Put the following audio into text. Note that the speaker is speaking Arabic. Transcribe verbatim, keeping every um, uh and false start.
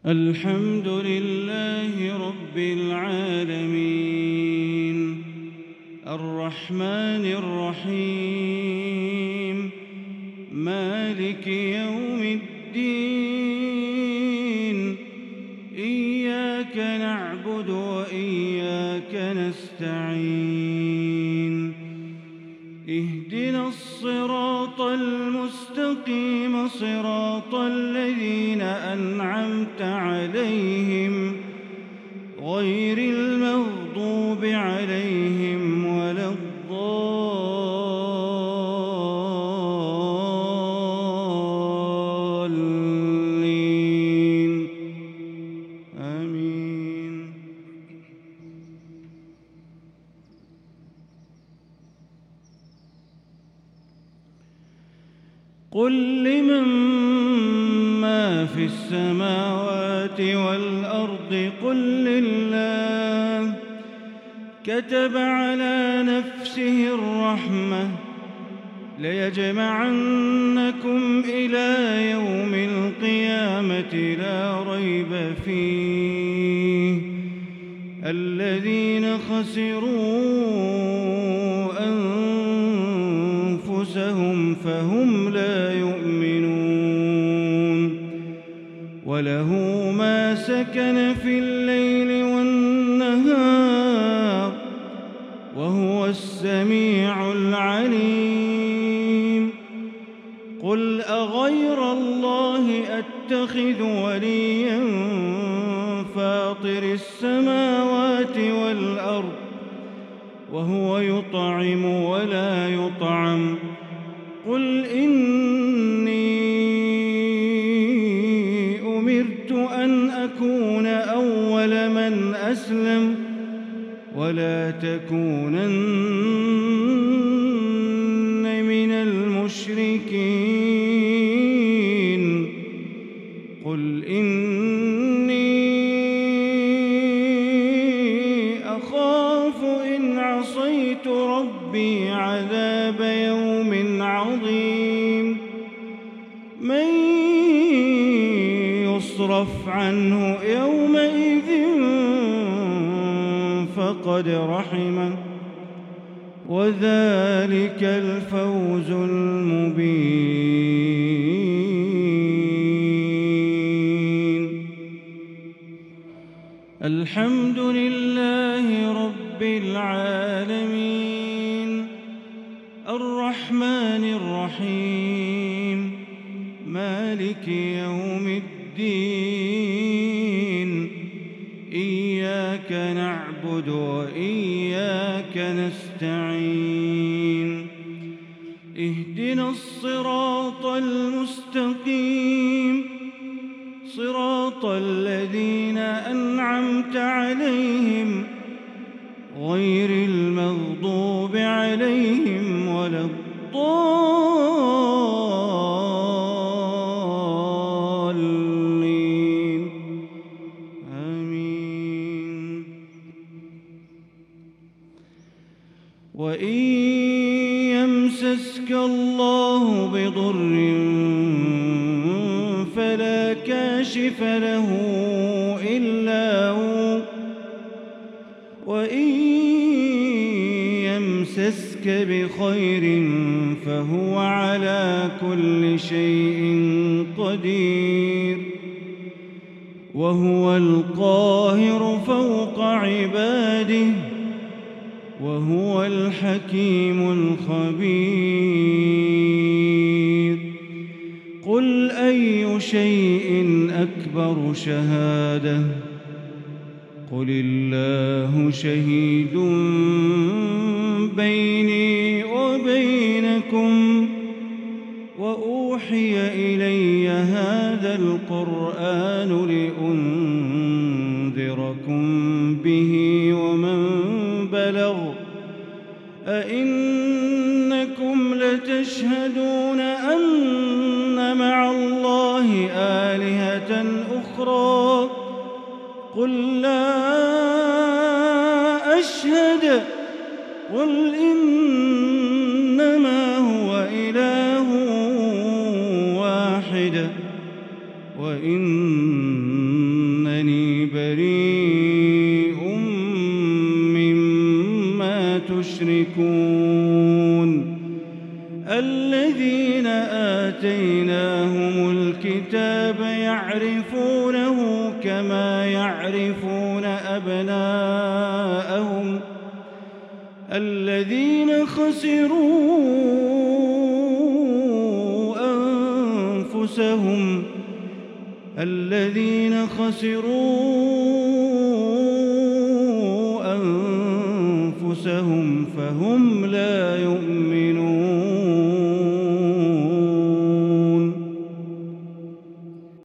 الحمد لله رب العالمين الرحمن الرحيم مالك يوم الدين إياك نعبد وإياك نستعين اهدنا الصراط المستقيم صراط الذين أنعمت عليهم غير المغضوب عليهم ولا الضالين آمين. قل لمن ما في السماوات والأرض قل لله كتب على نفسه الرحمة ليجمعنكم إلى يوم القيامة لا ريب فيه الذين خسروا أنفسهم فهم لا يؤمنون وله ما سكن في الليل والنهار وهو السميع العليم. قل أغير الله أتخذ وليا فاطر السماوات والأرض وهو يطعم ولا يطعم قل إني أمرت أن أكون أول من أسلم ولا تكونن من المشركين. قل إني أخاف إن عصيت ربي عذاب يوم عظيم. من يصرف عنه يومئذ فقد رحمه وذلك الفوز المبين. الحمد لله رب العالمين الرحمن الرحيم مالك يوم الدين إياك نعبد وإياك نستعين اهدنا الصراط المستقيم صراط الذين أنعمت عليهم غير المغضوب عليهم ولا الضالين آمين. وإن يمسسك الله بضر فلا كاشف له إلا هو وإن يمسسك بخير فهو على كل شيء قدير وهو القاهر فوق عباده وهو الحكيم الخبير. قل أي شيء أكبر شهادة قل الله شهيد بيني وبينكم وأوحي إلي هذا القرآن لأنذركم به ومن بلغ أئنكم لتشهدون أن مع الله آلهة أخرى قل لا أشهد قل إنما هو إله واحد وإن الذين آتيناهم الكتاب يعرفونه كما يعرفون أبناءهم الذين خسروا أنفسهم الذين خسروا أنفسهم فهم